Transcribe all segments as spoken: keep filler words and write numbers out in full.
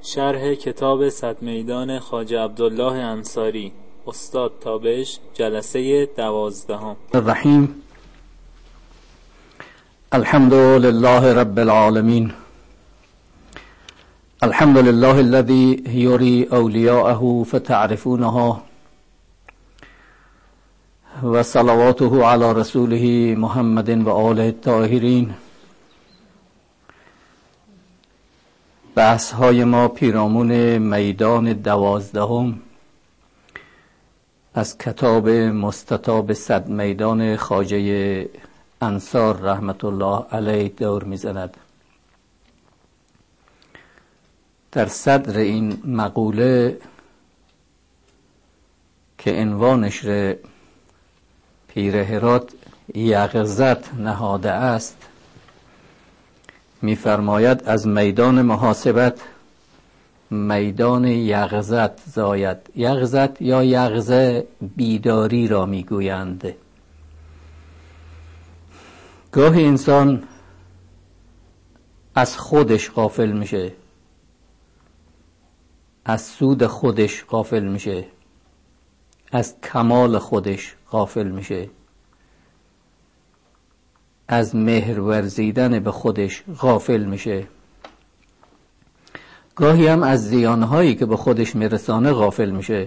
شرح کتاب صد میدان خواجه عبدالله انصاری، استاد تابش، جلسه دوازدهم. الرحیم. الحمد لله رب العالمین. الحمد لله الذي يري أولياءه فتعرفونها و صلواته على رسوله محمد و آله الطاهرین. بحث های ما پیرامون میدان دوازدهم از کتاب مستطاب صد میدان خواجه انصار رحمت الله علیه دور میزند. در صدر این مقوله که عنوانش را پیر هرات یقظت نهاده است، می‌فرماید از میدان محاسبت میدان یقظت زاید. یقظت یا یقظه بیداری را میگویند. گاهی انسان از خودش غافل میشه، از سود خودش غافل میشه، از کمال خودش غافل میشه، از مهر ورزیدن به خودش غافل میشه. گاهی هم از زیانهایی که به خودش میرسانه غافل میشه،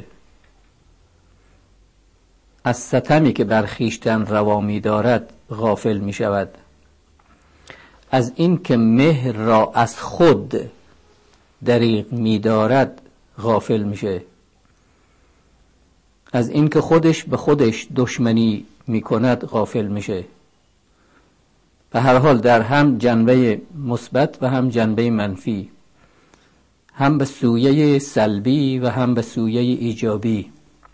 از ستمی که بر خویشتن روا می‌دارد غافل میشود، از این که مهر را از خود دریغ می‌دارد غافل میشه، از این که خودش به خودش دشمنی میکند غافل میشه. به هر حال در هم جنبه مثبت و هم جنبه منفی، هم به سویه سلبی و هم به سویه ایجابی،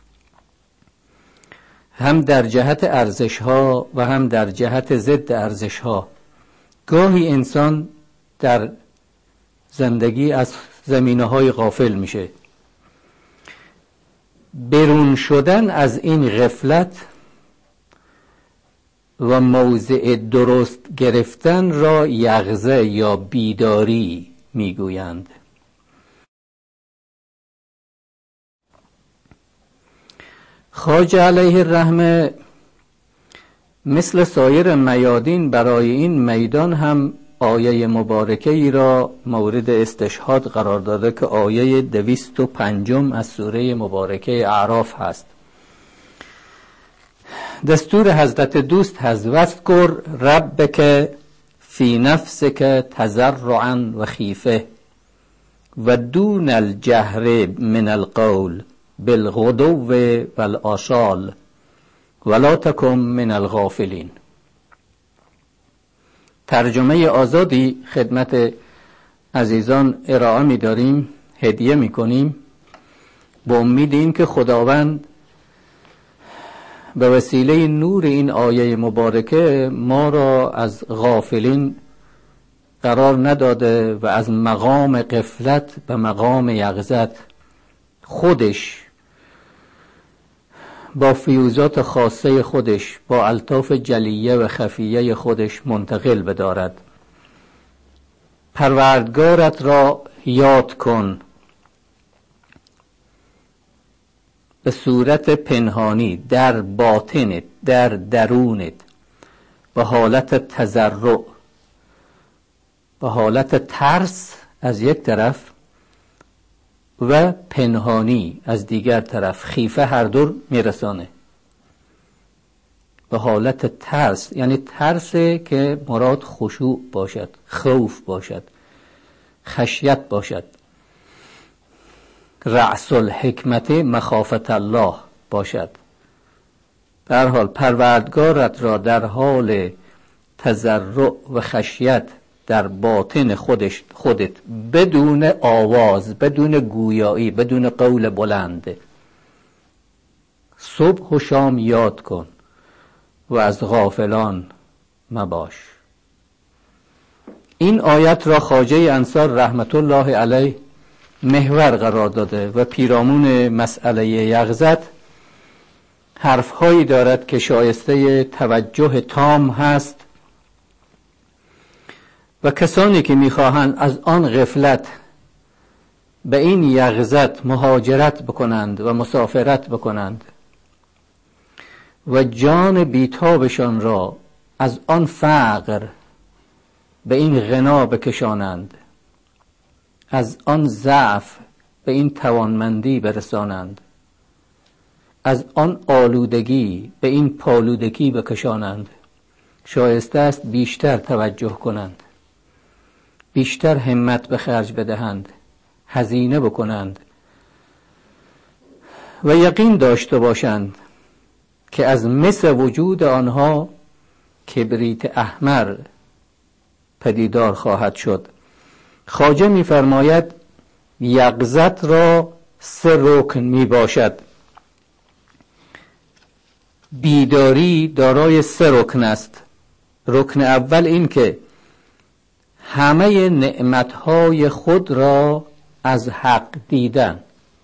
هم در جهت ارزش ها و هم در جهت ضد ارزش ها. گاهی انسان در زندگی از زمینه های غافل میشه. برون شدن از این غفلت و موضع درست گرفتن را یقظه یا بیداری میگویند. خواجه علیه الرحمه مثل سایر میادین برای این میدان هم آیه مبارکه ای را مورد استشهاد قرار داده که آیه دویست و پنجم از سوره مبارکه اعراف هست. دستور حضرت دوست هست: واذکر ربک فی نفسک تضرعا و خیفه و دون الجهر من القول بالغدو والآصال ولا تکن من الغافلین. ترجمه آزادی خدمت عزیزان ارائه می داریم، هدیه می کنیم، با امید این که خداوند به وسیله نور این آیه مبارکه ما را از غافلین قرار نداده و از مقام غفلت به مقام یقظت خودش با فیوزات خاصه خودش، با الطاف جلیه و خفیه خودش منتقل بدارد. پروردگارت را یاد کن به صورت پنهانی، در باطنت، در درونت، به حالت تضرع، به حالت ترس از یک طرف و پنهانی از دیگر طرف. خیفه هر دور میرسانه. به حالت ترس یعنی ترس که مراد خشوع باشد، خوف باشد، خشیت باشد. رأس الحکمت مخافت الله باشد. به هر حال پروردگارت را در حال تضرع و خشیت در باطن خودش خودت، بدون آواز، بدون گویایی، بدون قول بلند، صبح و شام یاد کن و از غافلان مباش. این آیت را خواجه انصار رحمت الله علیه محور قرار داده و پیرامون مسئله یقظت حرفهایی دارد که شایسته توجه تام هست و کسانی که میخواهند از آن غفلت به این یقظت مهاجرت بکنند و مسافرت بکنند و جان بیتابشان را از آن فقر به این غنا بکشانند، از آن ضعف به این توانمندی برسانند، از آن آلودگی به این پالودگی بکشانند، شایسته است بیشتر توجه کنند، بیشتر همت به خرج بدهند، هزینه بکنند و یقین داشته باشند که از مس وجود آنها کبریت احمر پدیدار خواهد شد. خواجه می فرماید یقظت را سه رکن می باشد. بیداری دارای سه رکن است. رکن اول این که همه نعمتهای خود را از حق دیدن،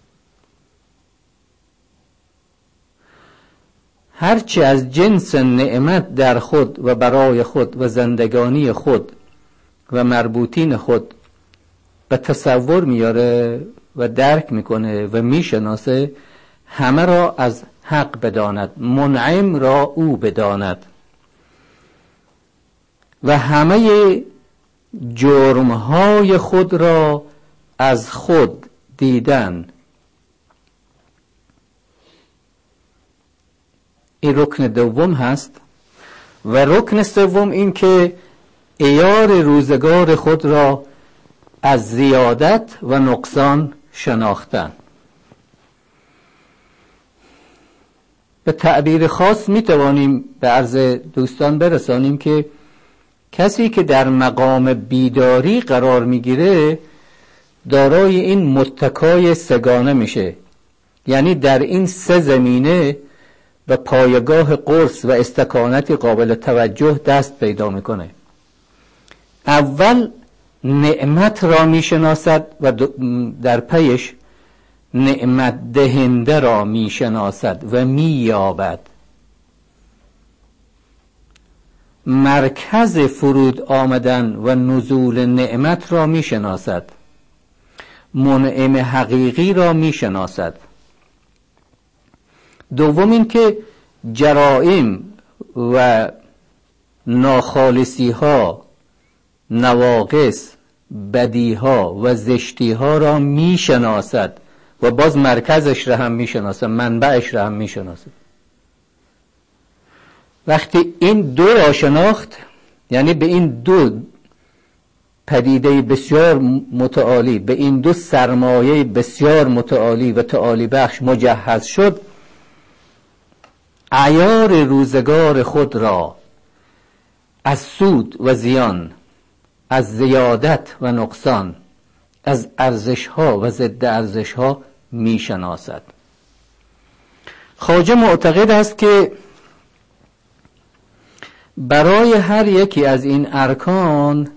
هرچی از جنس نعمت در خود و برای خود و زندگانی خود و مربوطین خود به تصور میاره و درک میکنه و میشناسه، همه را از حق بداند، منعم را او بداند و همه جرمهای خود را از خود دیدن. این رکن دوم هست. و رکن سوم این که عیار روزگار خود را از زیادت و نقصان شناختن. به تعبیر خاص می توانیم به عرض دوستان برسانیم که کسی که در مقام بیداری قرار می گیره دارای این متکای سگانه میشه، یعنی در این سه زمینه به پایگاه قرص و استکانتی قابل توجه دست پیدا میکنه. اول نعمت را میشناسد و در پیش نعمت دهنده را میشناسد و مییابد. مرکز فرود آمدن و نزول نعمت را میشناسد، منعم حقیقی را میشناسد. دوم این که جرائم و ناخالصی ها، نواقص، بدی ها و زشتی ها را میشناسد و باز مرکزش را هم میشناسد، منبعش را هم میشناسد. وقتی این دو را شناخت، یعنی به این دو پدیده بسیار متعالی، به این دو سرمایه بسیار متعالی و تعالی بخش مجهز شد، عیار روزگار خود را از سود و زیان، از زیادت و نقصان، از ارزش ها و ضد ارزش ها می شناسد. خواجه معتقد است که برای هر یکی از این ارکان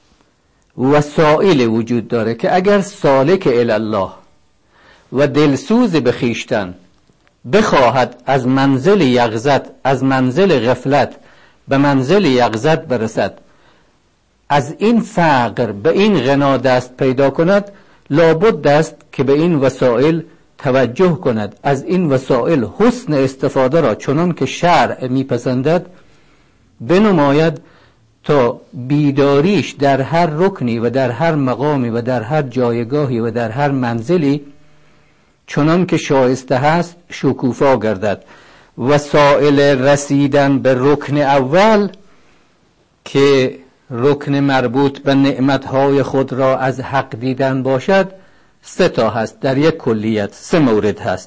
وسائل وجود داره که اگر سالک الله و دلسوز به خویشتن بخواهد از منزل یقظت، از منزل غفلت به منزل یقظت برسد، از این فقر به این غنا دست پیدا کند، لابد است که به این وسائل توجه کند، از این وسائل حسن استفاده را چنان که شرع میپسندد بنماید تا بیداریش در هر رکنی و در هر مقامی و در هر جایگاهی و در هر منزلی چنان که شایسته هست شکوفا گردد. وسائل رسیدن به رکن اول که رکن مربوط به نعمتهای خود را از حق دیدن باشد سه تا هست، در یک کلیت سه مورد هست.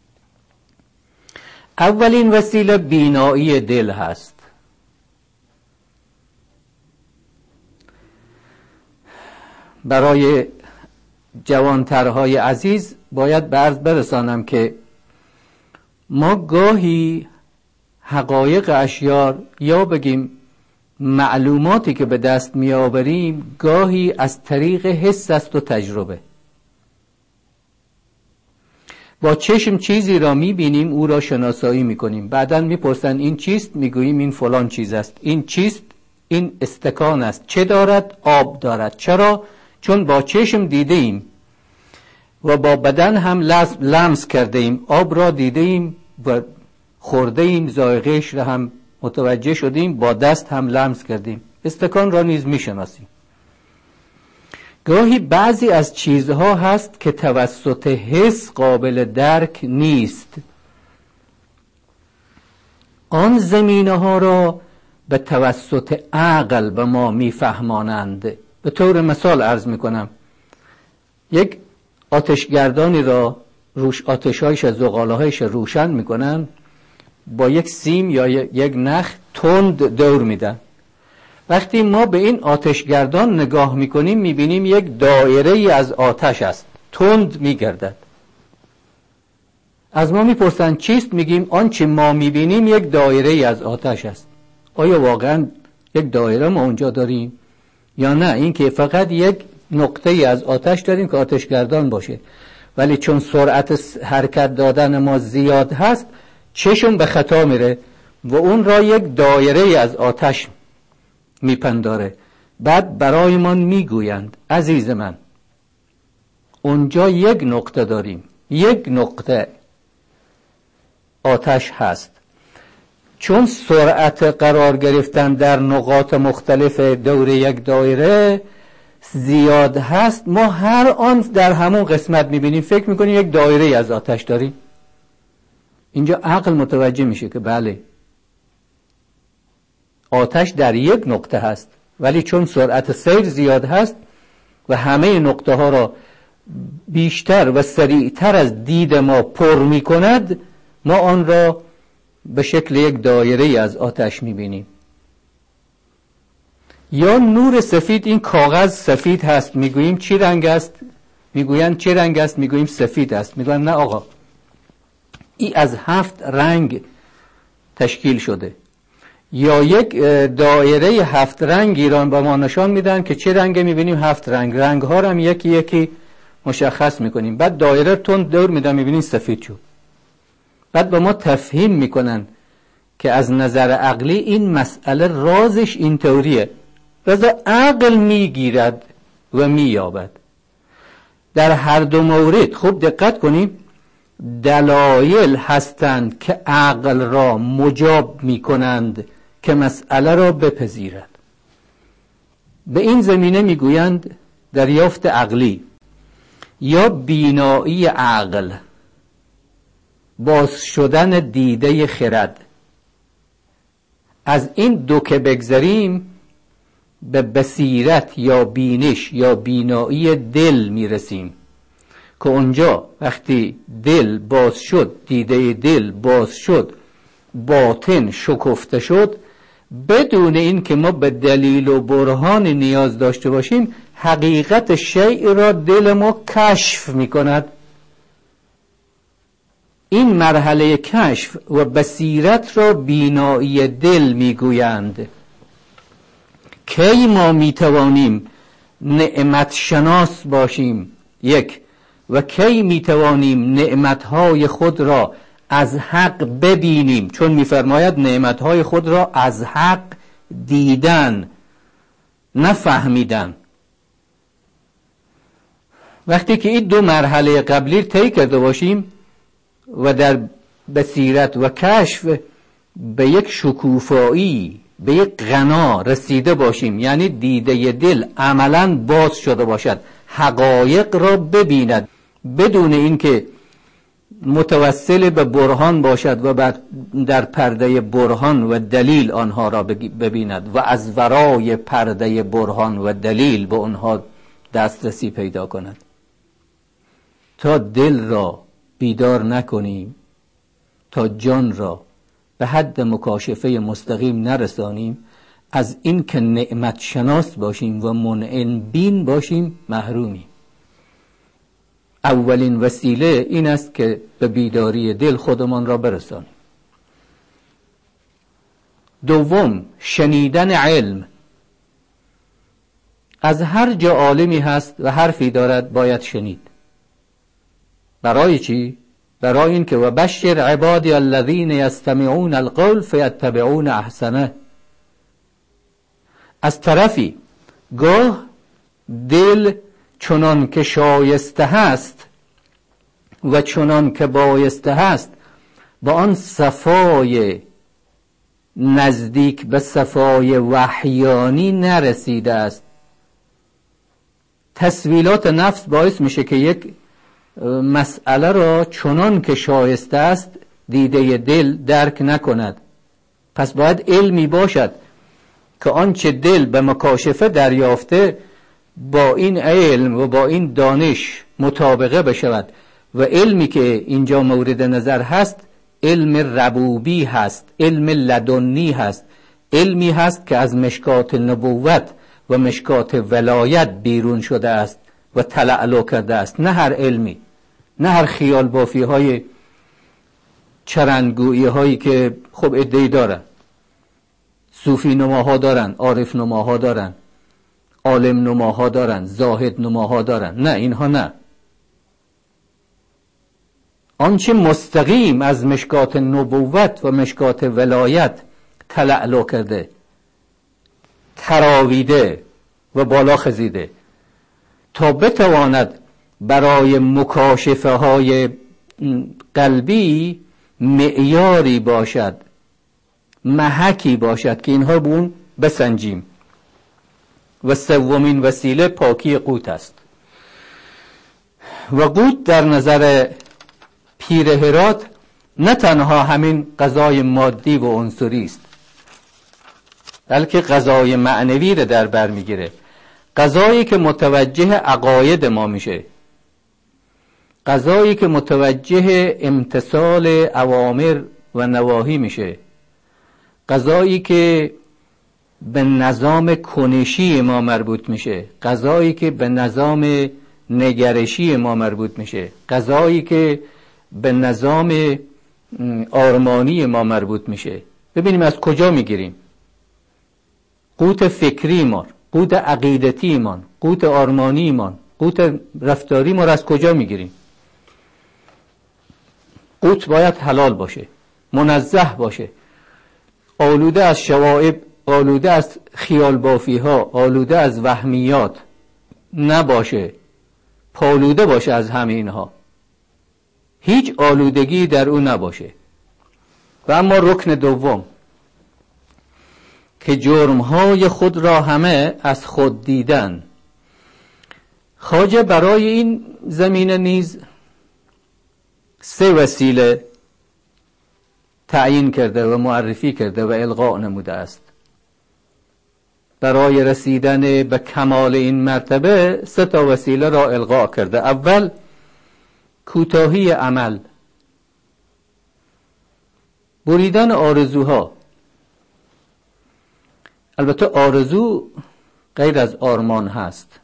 اولین وسیله بینایی دل هست. برای جوانترهای عزیز باید به عرض برسانم که ما گاهی حقایق اشیار یا بگیم معلوماتی که به دست می آوریم گاهی از طریق حس است و تجربه. با چشم چیزی را می بینیم، او را شناسایی می کنیم، بعداً می پرسن این چیست، می گوییم این فلان چیز است. این چیست؟ این استکان است. چه دارد؟ آب دارد. چرا؟ چون با چشم دیده ایم. و با بدن هم لمس کرده ایم، آب را دیده ایم و خورده ایم، ذائقه‌اش را هم متوجه شدیم، با دست هم لمس کردیم، استکان را نیز میشناسیم. گاهی بعضی از چیزها هست که توسط حس قابل درک نیست، آن زمینه ها را به توسط عقل به ما میفهمانند. به طور مثال عرض میکنم، یک آتشگردانی را روش آتشهایش زغالهایش روشن میکنن، با یک سیم یا یک نخ تند دور میدن. وقتی ما به این آتشگردان نگاه میکنیم میبینیم یک دایره ای از آتش است، تند میگردد. از ما میپرسن چیست؟ میگیم آنچه ما میبینیم یک دایره ای از آتش است. آیا واقعا یک دایره ما اونجا داریم یا نه؟ این که فقط یک نقطه ای از آتش داریم که آتشگردان باشه، ولی چون سرعت حرکت دادن ما زیاد هست چشم به خطا میره و اون را یک دایره ای از آتش میپنداره. بعد برای من میگویند عزیز من اونجا یک نقطه داریم، یک نقطه آتش هست. چون سرعت قرار گرفتن در نقاط مختلف دور یک دایره زیاد هست، ما هر آن در همون قسمت میبینیم، فکر میکنیم یک دایره از آتش داریم. اینجا عقل متوجه میشه که بله آتش در یک نقطه هست، ولی چون سرعت سیر زیاد هست و همه نقطه ها را بیشتر و سریعتر از دید ما پر میکند، ما آن را به شکل یک دایره از آتش میبینیم. یا نور سفید، این کاغذ سفید هست، میگوییم چی رنگ است؟ میگویند چه رنگ است؟ میگوییم سفید است. میگویند نه آقا، این از هفت رنگ تشکیل شده. یا یک دایره هفت رنگ ایران با ما نشان میدن که چه رنگه، میبینیم هفت رنگ، رنگ ها رو هم یکی یکی مشخص میکنیم. بعد دایره تند دور میدن، میبینیم سفید شد. بعد با ما تفهیم میکنن که از نظر عقلی این مسئله رازش این طوریه، رضا عقل میگیرد و مییابد. در هر دو مورد خوب دقت کنیم، دلایل هستند که عقل را مجاب میکنند که مسئله را بپذیرد. به این زمینه میگویند دریافت عقلی یا بینایی عقل، باز شدن دیده خرد. از این دو که بگذریم به بصیرت یا بینش یا بینایی دل میرسیم که اونجا وقتی دل باز شد، دیده دل باز شد، باطن شکفته شد، بدون این که ما به دلیل و برهان نیاز داشته باشیم حقیقت شیء را دل ما کشف میکند. این مرحله کشف و بصیرت را بینایی دل میگویند. کی ما میتوانیم نعمت شناس باشیم؟ یک، و کی میتوانیم نعمتهای خود را از حق ببینیم؟ چون میفرماید نعمتهای خود را از حق دیدن، نفهمیدن. وقتی که این دو مرحله قبلی طی کرده باشیم و در بصیرت و کشف به یک شکوفایی، به یک غنا رسیده باشیم، یعنی دیده دل عملاً باز شده باشد، حقایق را ببیند بدون اینکه متوسل به برهان باشد و در پرده برهان و دلیل آنها را ببیند و از ورای پرده برهان و دلیل به آنها دسترسی پیدا کند. تا دل را بیدار نکنیم، تا جان را به حد مکاشفه مستقیم نرسانیم، از این که نعمت شناس باشیم و منعم بین باشیم محرومیم. اولین وسیله این است که به بیداری دل خودمان را برسانیم. دوم، شنیدن علم. از هر جا عالمی هست و حرفی دارد باید شنید. برای چی؟ برای این که و بشر عبادی الذین یستمعون القول فیتبعون احسنه. از طرفی گاه دل چنان که شایسته هست و چنان که بایسته هست با آن صفای نزدیک به صفای وحیانی نرسیده است. تسویلات نفس باعث میشه که یک مسئله را چنان که شایسته است دیده دل درک نکند. پس باید علمی باشد که آنچه دل به مکاشفه دریافته با این علم و با این دانش مطابقه بشود. و علمی که اینجا مورد نظر هست علم ربوبی هست، علم لدنی هست، علمی هست که از مشکات نبوت و مشکات ولایت بیرون شده است و تلألؤ کرده است. نه هر علمی، نه هر خیال بافی های چرندگویی هایی که خب ادعی دارن، صوفی نماها دارن، عارف نماها دارن، عالم نماها دارن، زاهد نماها دارن. نه، اینها نه. آنچه مستقیم از مشکات نبوت و مشکات ولایت تلألؤ کرده، تراویده و بالا خزیده تا بتواند برای مکاشفه های قلبی معیاری باشد، محکی باشد که اینها به اون بسنجیم. و سومین وسیله پاکی قوت است. و قوت در نظر پیر هرات نه تنها همین غذای مادی و عنصری است، بلکه غذای معنوی را در بر میگیره. غذایی که متوجه عقاید ما میشه، غذایی که متوجه امتثال اوامر و نواهی میشه، غذایی که به نظام کنشی ما مربوط میشه، غذایی که به نظام نگرشی ما مربوط میشه، غذایی که به نظام آرمانی ما مربوط میشه. ببینیم از کجا میگیریم قوت فکری ما، قوت عقیدتی ما، قوت آرمانی ما، قوت رفتاری ما را از کجا میگیریم. قوت باید حلال باشه، منزه باشه، آلوده از شوائب، آلوده از خیال بافی ها، آلوده از وهمیات نباشه، پالوده باشه از همه اینها، هیچ آلودگی در اون نباشه. و اما رکن دوم که جرمهای خود را همه از خود دیدن. خواجه برای این زمینه نیز سه وسیله تعیین کرده و معرفی کرده و القاء نموده است. برای رسیدن به کمال این مرتبه سه تا وسیله را القاء کرده. اول کوتاهی عمل، بریدن آرزوها. البته آرزو غیر از آرمان هست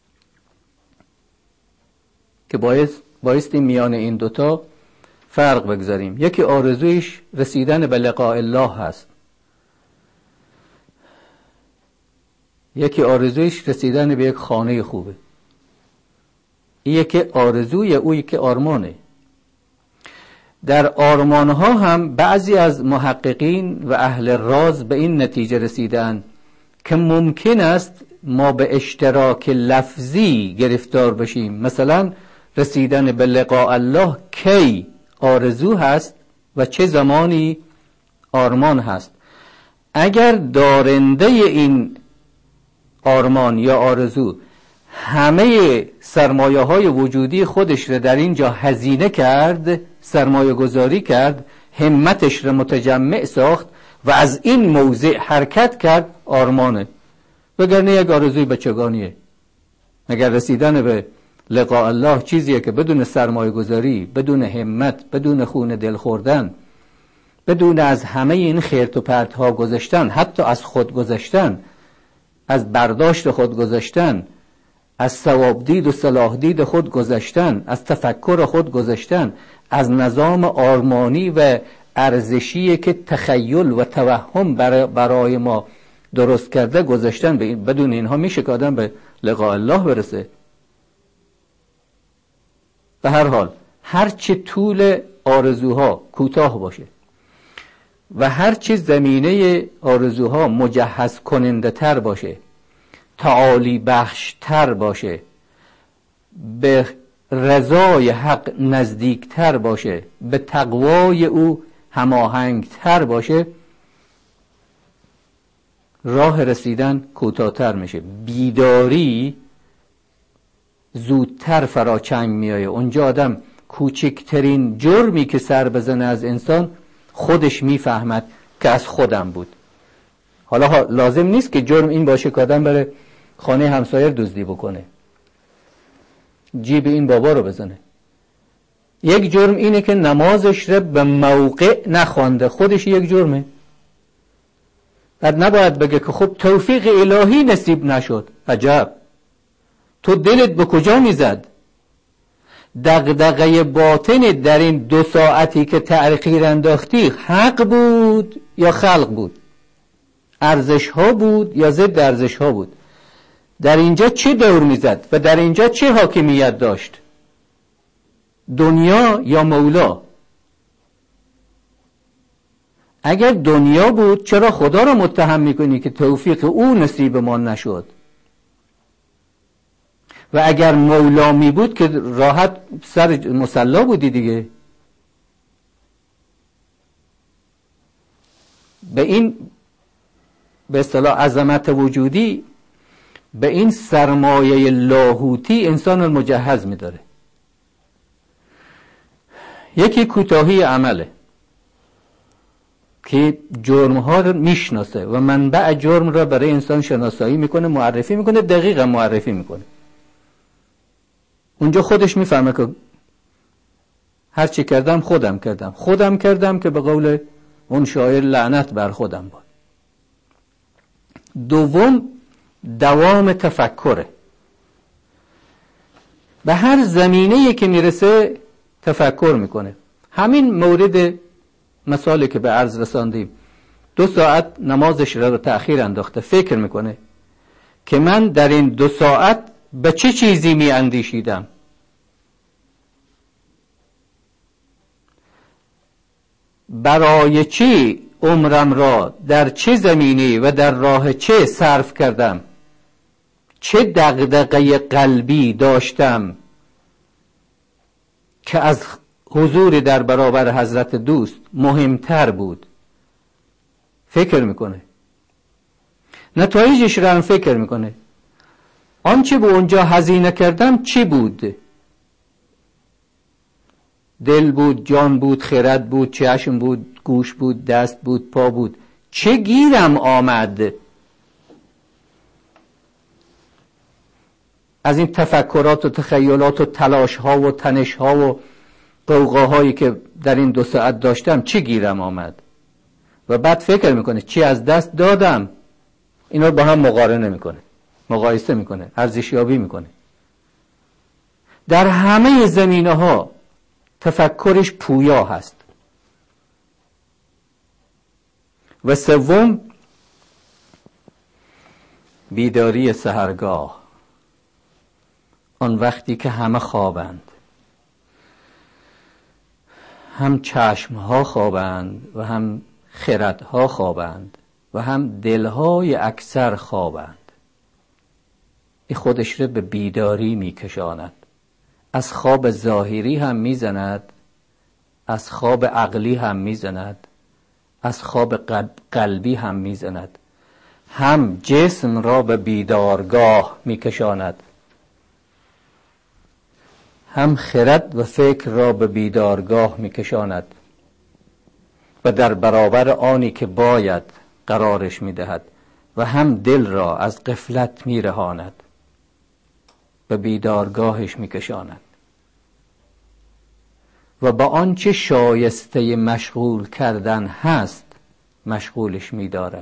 که باید بایستی میان این دوتا فرق بگذاریم. یکی آرزویش رسیدن به لقاء الله هست، یکی آرزویش رسیدن به یک خانه خوبه. یکی آرزوی، او یکی آرمانه. در آرمانها هم بعضی از محققین و اهل راز به این نتیجه رسیدن که ممکن است ما به اشتراک لفظی گرفتار بشیم. مثلا رسیدن به لقاء الله کی آرزو هست و چه زمانی آرمان هست. اگر دارنده این آرمان یا آرزو همه سرمایه های وجودی خودش را در اینجا هزینه کرد، سرمایه گذاری کرد، همتش را متجمع ساخت و از این موضع حرکت کرد، آرمانه. وگرنه یک آرزوی بچگانیه. مگر رسیدن به لقاء الله چیزیه که بدون سرمایه گذاری، بدون همت، بدون خون دل خوردن، بدون از همه این خیرت و پرت ها گذشتن، حتی از خود گذشتن، از برداشت خود گذشتن، از ثواب دید و صلاح دید خود گذشتن، از تفکر خود گذشتن، از نظام آرمانی و ارزشی که تخیل و توهم برای ما درست کرده گذشتن. بدون اینها میشه که آدم به لقاء الله برسه؟ به هر حال هرچی طول آرزوها کوتاه باشه و هرچی زمینه آرزوها مجهز کننده تر باشه، تعالی بخش تر باشه، به رضای حق نزدیکتر باشه، به تقوای او هماهنگتر باشه، راه رسیدن کوتاه‌تر میشه. بیداری زودتر فراچنگ میایه. اونجا آدم کوچکترین جرمی که سر بزنه از انسان خودش میفهمد که از خودم بود. حالا لازم نیست که جرم این باشه که آدم بره خانه همسایه دزدی بکنه، جیب این بابا رو بزنه. یک جرم اینه که نمازش رو به موقع نخوانده، خودش یک جرمه. بعد نباید بگه که خب توفیق الهی نصیب نشد. عجب، تو دلت به کجا میزد؟ دغدغه باطن در این دو ساعتی که تأخیر انداختی حق بود یا خلق بود؟ ارزش ها بود یا ضد ارزش ها بود؟ در اینجا چه دور میزد و در اینجا چه حاکمیت داشت؟ دنیا یا مولا؟ اگر دنیا بود چرا خدا را متهم میکنی که توفیق او نصیب ما نشد؟ و اگر مولا می بود که راحت سر مصلا بودی دیگه. به این به اصطلاح عظمت وجودی، به این سرمایه لاهوتی انسان المجهز می داره. یکی کوتاهی عمله که جرمها رو میشناسه و منبع جرم را برای انسان شناسایی میکنه، معرفی میکنه، دقیقا معرفی میکنه. اونجا خودش میفهمه که هر چی کردم خودم کردم خودم کردم که به قول اون شاعر لعنت بر خودم بود. دوم، دوام تفکره. به هر زمینه‌ای که میرسه تفکر میکنه. همین مورد مثالی که به عرض رساندیم، دو ساعت نمازش را تأخیر انداخته، فکر میکنه که من در این دو ساعت به چه چیزی می اندیشیدم؟ برای چی عمرم را در چه زمینی و در راه چه صرف کردم؟ چه دغدغه قلبی داشتم که از حضور در برابر حضرت دوست مهمتر بود؟ فکر میکنه، نتایجش را هم فکر میکنه. آنچه به اونجا هزینه کردم چی بود؟ دل بود، جان بود، خرد بود، چشم بود، گوش بود، دست بود، پا بود. چه گیرم آمد از این تفکرات و تخیلات و تلاش ها و تنش ها و قوقاهایی که در این دو ساعت داشتم؟ چه گیرم آمد؟ و بعد فکر میکنه چی از دست دادم؟ اینا با هم مقارنه میکنه، مقایسه میکنه، ارزشیابی میکنه. در همه زمینه ها تفکرش پویا هست. و سوم، بیداری سحرگاه. آن وقتی که همه خوابند، هم چشمها خوابند و هم خردها خوابند و هم دلهای اکثر خوابند، این خودش رو به بیداری میکشاند. از خواب ظاهری هم میزند، از خواب عقلی هم میزند، از خواب قلبی هم میزند. هم جسم را به بیدارگاه میکشاند، هم خرد و فکر را به بیدارگاه میکشاند و در برابر آنی که باید قرارش میدهد، و هم دل را از غفلت میرهاند، به بیدارگاهش میکشاند و با آنچه شایسته مشغول کردن هست مشغولش می‌دارد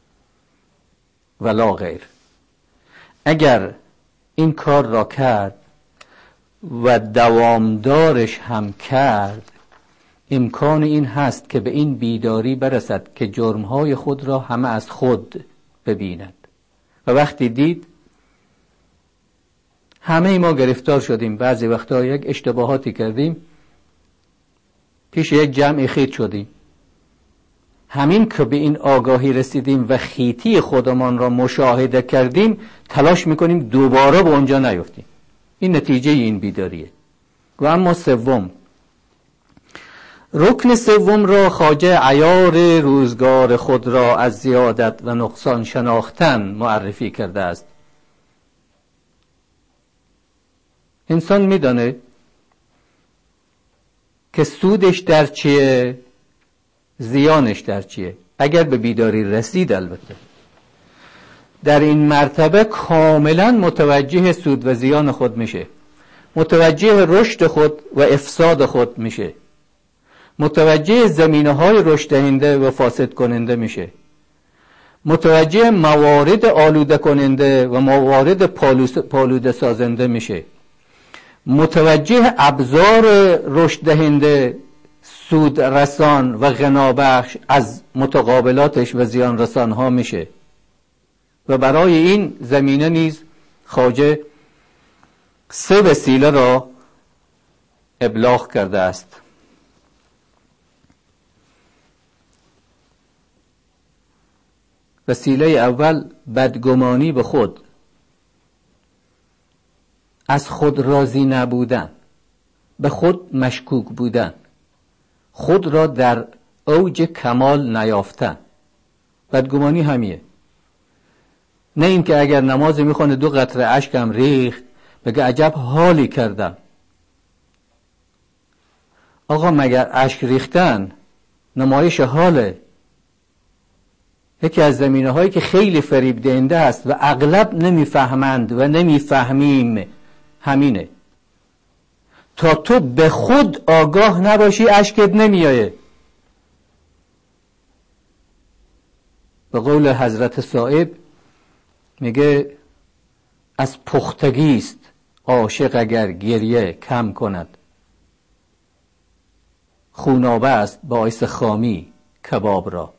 ولا غیر. اگر این کار را کرد و دوامدارش هم کرد، امکان این هست که به این بیداری برسد که جرمهای خود را همه از خود ببیند. و وقتی دید همه ما گرفتار شدیم، بعضی وقتا یک اشتباهاتی کردیم، پیش یک جمعی خیط شدیم، همین که به این آگاهی رسیدیم و خیتی خودمان را مشاهده کردیم، تلاش میکنیم دوباره به اونجا نیفتیم. این نتیجه این بیداریه. و اما سوم، رکن سوم را خواجه عیار روزگار خود را از زیادت و نقصان شناختن معرفی کرده است. انسان میدانه که سودش در چیه، زیانش در چیه، اگر به بیداری رسید. البته در این مرتبه کاملا متوجه سود و زیان خود میشه، متوجه رشد خود و افساد خود میشه، متوجه زمینه های رشد دهنده و فاسد کننده میشه، متوجه موارد آلوده کننده و موارد پالوده سازنده میشه، متوجه ابزار رشد دهنده، سود رسان و غنابخش از متقابلاتش و زیان رسان ها میشه. و برای این زمینه نیز خواجه سه وسیله را ابلاغ کرده است. وسیله اول بدگمانی به خود، از خود راضی نبودن، به خود مشکوک بودن، خود را در اوج کمال نیافتن. بدگمانی همیه. نه این که اگر نماز میخونه دو قطره اشکم ریخت بگه عجب حالی کردم. آقا مگر اشک ریختن نمایش حاله؟ یکی از زمینه هایی که خیلی فریب دهنده است و اغلب نمیفهمند و نمیفهمیم همینه. تا تو به خود آگاه نباشی اشکت نمیایه. به قول حضرت صائب میگه از پختگی است عاشق اگر گریه کم کند، خونابه است باعث خامی کباب را.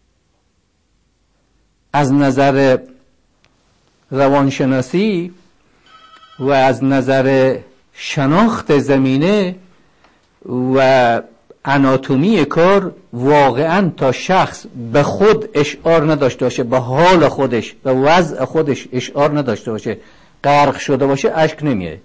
از نظر روانشناسی و از نظر شناخت زمینه و آناتومی کار، واقعا تا شخص به خود اشعار نداشته باشه، به حال خودش به وضع خودش اشعار نداشته باشه، غرق شده باشه، اشک نمیاد.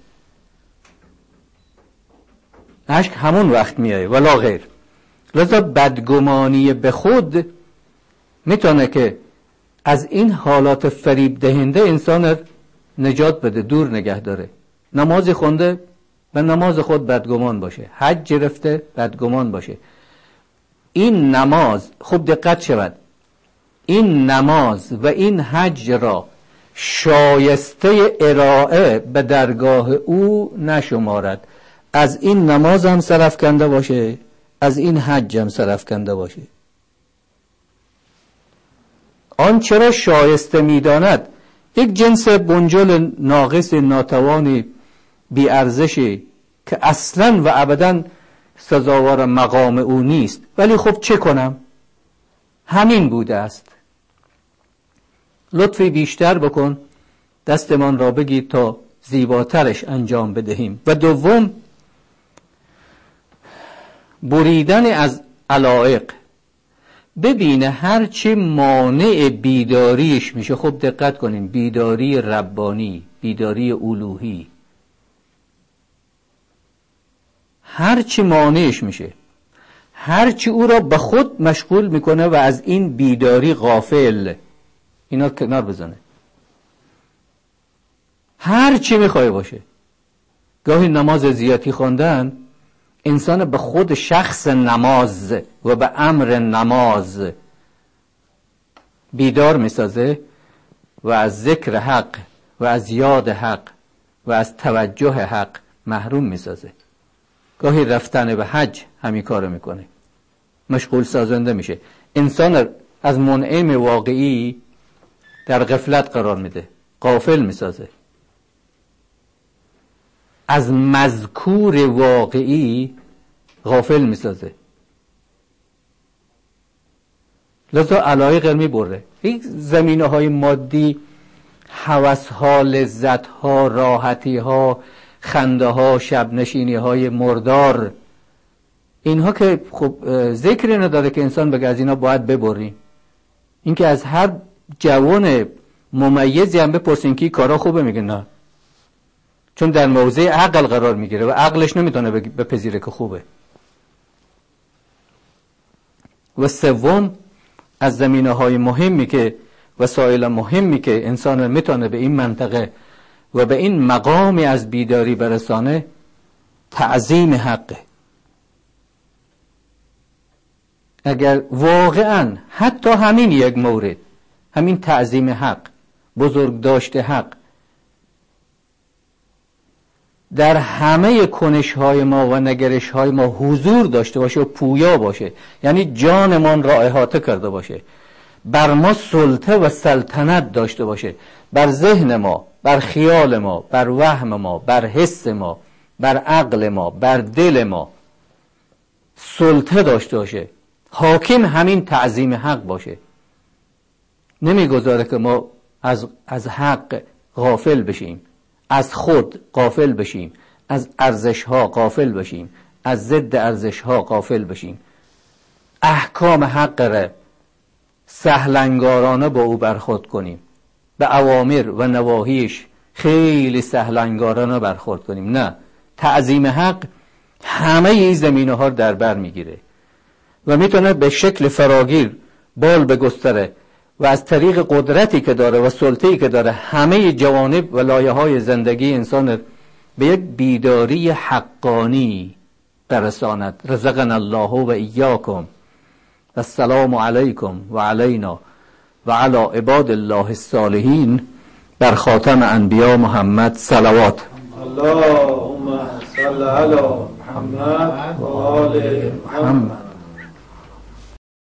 اشک همون وقت میاد ولا غیر. لذا بدگمانی به خود میتونه که از این حالات فریب دهنده انسان نجات بده، دور نگه داره. نمازی خونده به نماز خود بدگمان باشه، حج گرفته بدگمان باشه. این نماز، خوب دقت شود، این نماز و این حج را شایسته ارائه به درگاه او نشمارد. از این نماز هم صرف کنده باشه، از این حج هم صرف کنده باشه. آن چرا شایسته میداند یک جنس بنجل ناقص ناتوانی بی ارزشی که اصلا و ابدا سزاوار مقام او نیست، ولی خب چه کنم، همین بوده است. لطفی بیشتر بکن دستمان را بگیر تا زیباترش انجام بدهیم. و دوم، بریدن از علایق. ببینه هرچی مانع بیداریش میشه، خب دقت کنیم، بیداری ربانی، بیداری الوهی، هرچی مانعش میشه، هرچی او را به خود مشغول میکنه و از این بیداری غافل، اینا کنار بزنه. هرچی میخوای باشه. گاهی نماز زیادی خواندن انسان به خود شخص نماز و به امر نماز بیدار میسازه و از ذکر حق و از یاد حق و از توجه حق محروم میسازه. گاهی رفتن به حج همین کارو میکنه، مشغول سازنده میشه. انسان از منعم واقعی در غفلت قرار میده، غافل میسازه. از مذکور واقعی غافل میسازه. لذا علایق میبره. این زمینه های مادی، هوس ها، لذت ها، راحتی ها، خنده ها، شب نشینی های مردار، اینها که خب ذکری نداره که انسان بگه از اینا باید ببریم. این که از هر جوان ممیزی هم بپرسین که کارا خوبه، میگه نه. چون در موضع عقل قرار میگیره و عقلش نمیتونه بپذیره که خوبه. و سوم، از زمینه های مهمی که وسایل مهمی که انسان میتونه به این منطقه و به این مقامی از بیداری برسانه، تعظیم حقه. اگر واقعا حتی همین یک مورد، همین تعظیم حق، بزرگ داشته حق، در همه کنش های ما و نگرش های ما حضور داشته باشه و پویا باشه، یعنی جانمان را احاطه کرده باشه، بر ما سلطه و سلطنت داشته باشه، بر ذهن ما، بر خیال ما، بر وهم ما، بر حس ما، بر عقل ما، بر دل ما سلطه داشته باشه، حاکم همین تعظیم حق باشه، نمیگذاره که ما از, از حق غافل بشیم، از خود غافل بشیم، از ارزش ها غافل بشیم، از ضد ارزش ها غافل بشیم، احکام حق را سهلنگارانه با او برخورد کنیم، به اوامر و نواهیش خیلی سهلنگارانه برخورد کنیم. نه، تعظیم حق همه این زمینه ها در بر میگیره و میتونه به شکل فراگیر بال بگستره و از طریق قدرتی که داره و سلطه‌ای که داره همه جوانب و لایه های زندگی انسان به یک بیداری حقانی برساند. رزقنا الله و ایاکم و السلام علیکم و علینا و علی عباد الله الصالحین. بر خاتم انبیا محمد صلوات. اللهم صل علی محمد و آل محمد.